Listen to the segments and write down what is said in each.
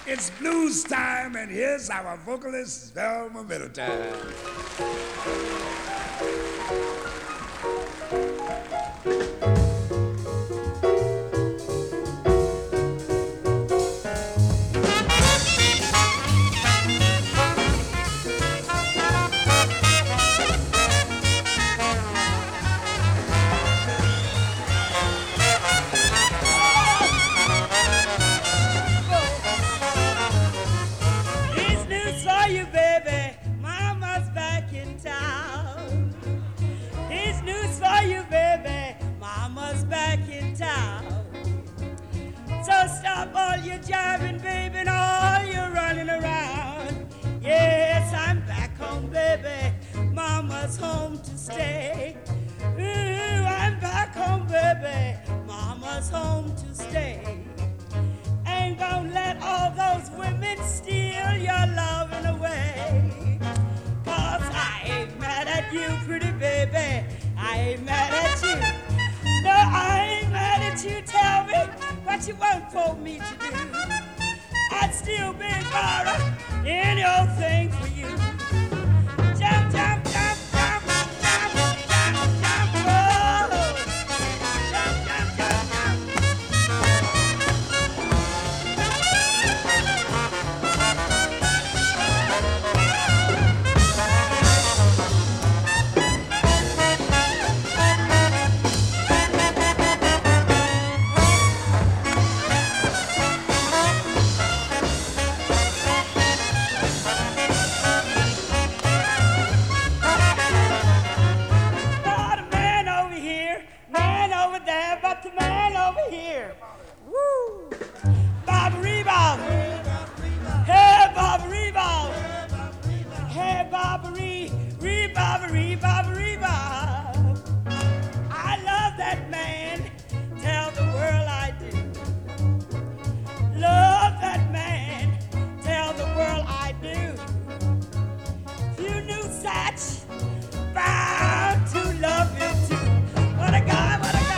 It's blues time, and here's our vocalist, Velma Middleton. All your jiving, baby, and all your running around. Yes, I'm back home, baby. Mama's home to stay. Ooh, I'm back home, baby. Mama's home to stay. Ain't gonna let all those women steal your loving away. 'Cause I ain't mad at you, pretty baby. I ain't mad at you. No, I ain't mad at you. Tell me what you want for me to do. I'd still be borrow any old thing for you. Jump, jump, jump, jump, jump, jump, jump, oh. Jump, jump, jump, the man over here. Woo! Bob Rebob. Hey, Bob Rebob. Hey, Bob Rebob, Rebob, Rebob. I love that man. Tell the world I do. Love that man. Tell the world I do. You knew such. Bound to love you too. What a guy, what a guy.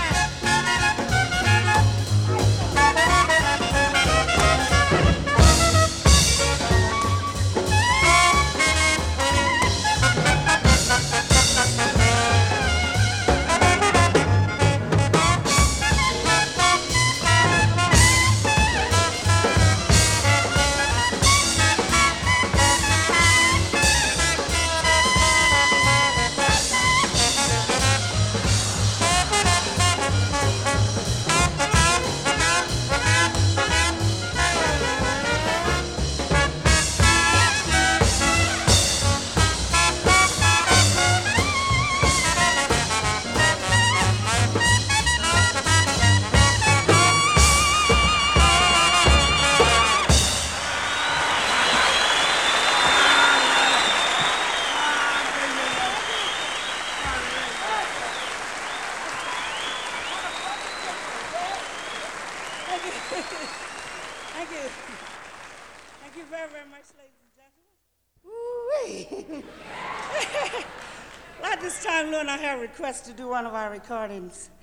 Thank you. Thank you very, very much, ladies and gentlemen. Woo-wee. Well, at this time, Lou and I have a request to do one of our recordings.